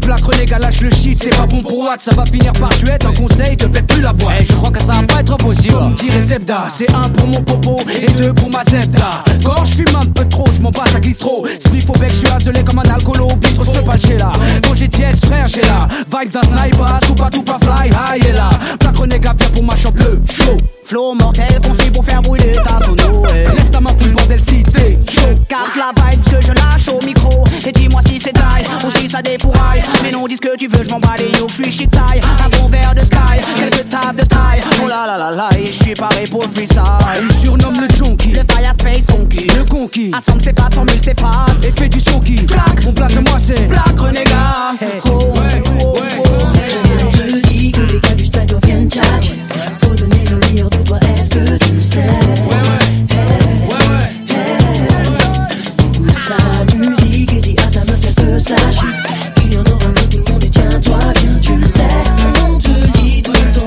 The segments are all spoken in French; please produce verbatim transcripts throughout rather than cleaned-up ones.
plaque, renégat, lâche le shit. C'est pas bon pour Watt, ça va finir par tuer. Un conseil, te pète plus la boîte. Hey, je crois que ça va pas être possible. Comme dirait Zebda, c'est un pour mon popo et deux pour ma Zebda. Quand je fume un peu trop, je m'en passe à glisse trop. Spliff au bec, je suis azelé comme un alcoolo. Bistro, je te pas chez là. Quand j'ai dièse, frère, j'ai là. Vibe d'un sniper, soupa tout pas fly high et là. Plaque renégat, viens pour ma chambre bleue, chaud. Flow mortel conçu pour faire brûler ta sono. Lève ta main, full bordel si t'es chaud. Capte la vibe que je lâche au micro. Et dis-moi si c'est taille ou si ça dépouraille. Mais non, dis ce que tu veux, je m'en bats les yeux. Je suis shit taille, un bon verre de sky, quelques tables de taille. Oh là là là là, et je suis paré pour le freestyle. On me surnomme le junkie, le fire space conquis, le conquis. Assemble ses faces, formule ses phrases. Et fait du son qui Plaque, mon place à moi c'est plaque renégat. Hey. Oh, oh, oh, oh. Je dis que les gars du stade viennent tchatch. Faut donner le meilleur de toi, est-ce que tu le sais? Ouais ouais, hey, ouais ouais, hey. Pousse la musique et dis à ta meuf qu'elle peut se lâcher. Il y en aura pour tout le monde et tiens-toi bien, tu le sais. On te le dit tout le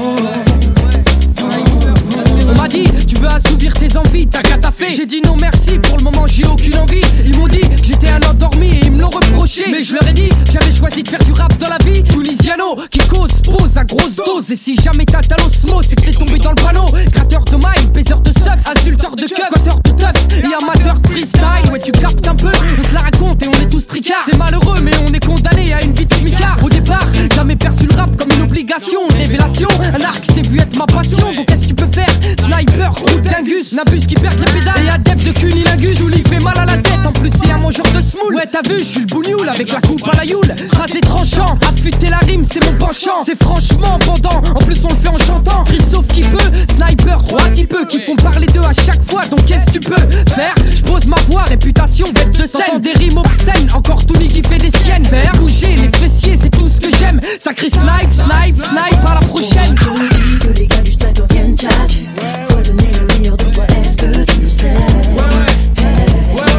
temps. On m'a dit, tu veux assouvir tes envies, t'as qu'à taffer. J'ai dit non merci, pour le moment j'ai aucune envie. Ils m'ont dit que j'étais un endormi et ils me l'ont reproché. Mais je leur ai dit, j'avais choisi de faire du rap dans la vie. Tunisiano, qui cause, pose à grosse dose. Et si jamais t'as ta l'osmose, c'est que t'es tombé dans le panneau. Gratteur de mailles, baiseur de seuf, insulteur de keuf, squatteur de teuf et amateur de freestyle. Ouais tu captes un peu, on se la raconte et on est tous tricards. C'est malheureux mais on est condamné à une vie de smicard. Au départ, jamais perçu le rap comme une obligation. Révélation, un art qui s'est vu être ma passion. Donc qu'est-ce que tu peux faire? Sniper, route dingus, Nabus qui perd les pédales et adepte de cunilingus. Tout lui fait mal à la tête, en plus c'est un mangeur de smoule. Ouais t'as vu, je suis le bougnoul avec la coupe à la youle. Rasé tranchant, affûter la rime c'est mon penchant. C'est franchement pendant, en plus on le fait en chantant. Chris sauf qui peut, sniper, roi petit peu. Qui font parler d'eux à chaque fois, donc qu'est-ce que tu peux faire? Je pose ma voix, réputation, bête de scène. T'entends des rimes obscènes, encore Tony qui fait des siennes. Faire bouger les fessiers, c'est tout ce que j'aime. Sacré snipe, snipe, snipe, à la prochaine. Je dis que les gars du stade viennent tchatch. Faut donner le meilleur de toi, est-ce que tu le sais? ouais ouais, ouais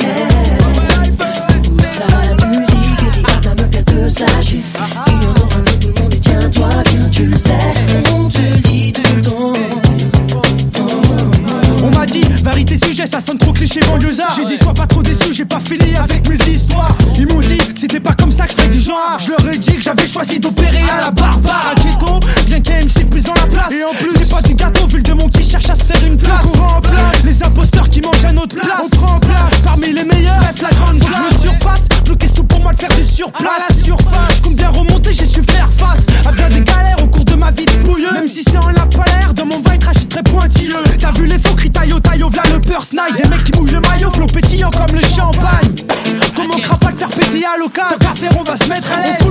ouais. Pousse la musique et dis à ta meuf qu'elle peut se lâcher. Il y en aura pour tout le monde et tiens-toi bien, tu le sais. On te le dit tout le temps. On m'a dit, vérité sujet, ça sonne trop cliché banlieusard. J'ai dit sois pas trop déçu, j'ai pas fini avec mes histoires. Ils m'ont dit que c'était pas comme ça que je fais du genre. Je leur ai dit que j'avais choisi d'opérer à la barbare. À ghetto, bien qu'il y ait M C plus dans la place. Et en plus c'est pas du gâteau vu le démon qui cherche à se faire une place. En place. Les imposteurs qui mangent à notre place. On prend en place parmi les meilleurs, bref la grande place. Je me surpasse, le qu'est-ce tout pour moi de faire du surplace. À la surface, comme bien remonter j'ai su faire face à bien des galères au cours de ma vie de pouilleux. Même si c'est en la polaire, dans mon vin trash très pointilleux. T'as vu les faux cris taillot taillot v'là le peur snipe. Des mecs qui mouillent le maillot, flot pétillant comme le champagne. Comment craint pas de faire péter à l'occasion? Tant qu'à faire on va se mettre à l'aise.